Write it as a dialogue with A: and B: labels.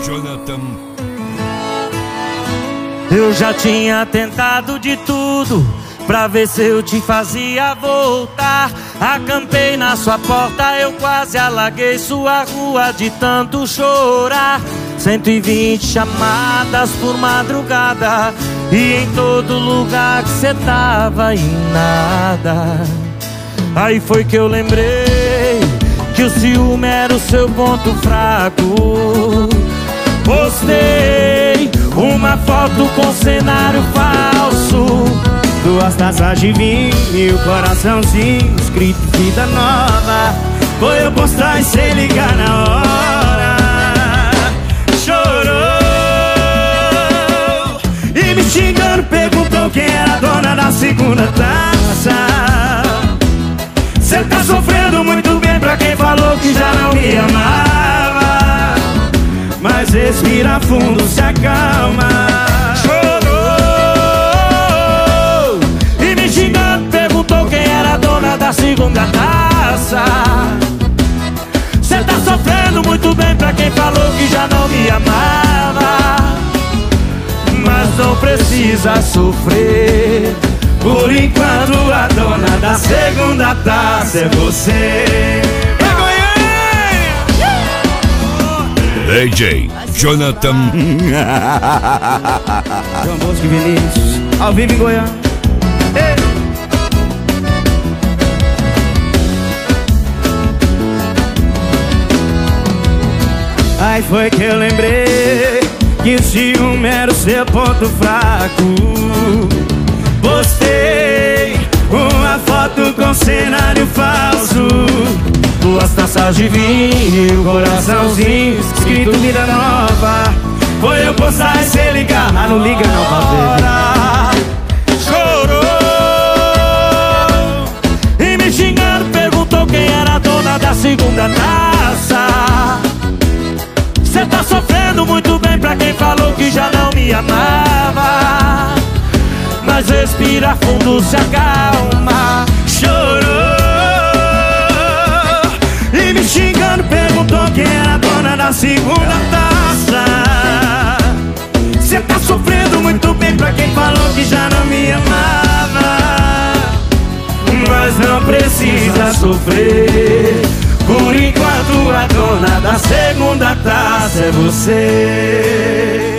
A: Jonathan.
B: Eu já tinha tentado de tudo pra ver se eu te fazia voltar. Acampei na sua porta, eu quase alaguei sua rua de tanto chorar. 120 chamadas por madrugada, e em todo lugar que cê tava e nada. Aí foi que eu lembrei que o ciúme era o seu ponto fraco. Postei uma foto com cenário falso, 2 taças de vinho e o coraçãozinho escrito vida nova. Foi eu postar e sem ligar na hora. Chorou e me xingando, perguntou quem era a dona da segunda taça. Cê tá sofrendo muito bem pra quem falou que já não me amava. Mas respira fundo, se acalma. Chorou e me xingando, perguntou quem era a dona da segunda taça. Cê tá sofrendo muito bem pra quem falou que já não me amava. Mas não precisa sofrer, por enquanto a dona da segunda taça é você.
A: DJ Jonathan.
B: João Bosco e Vinícius, ao vivo em Goiânia. Aí foi que eu lembrei que o ciúme era o seu ponto fraco. Postei uma foto com cenário falso, 2 taças de vinho e um coraçãozinho escrito vida nova. Foi eu postar e cê ligar, mas não liga não pra ver. Chorou e me xingando, perguntou quem era a dona da segunda taça. Cê tá sofrendo muito bem pra quem falou que já não me amava. Mas respira fundo, se acalma. Chorou e me xingando, perguntou quem era a dona da segunda taça. Cê tá sofrendo muito bem pra quem falou que já não me amava. Mas não precisa sofrer, por enquanto a dona da segunda taça é você.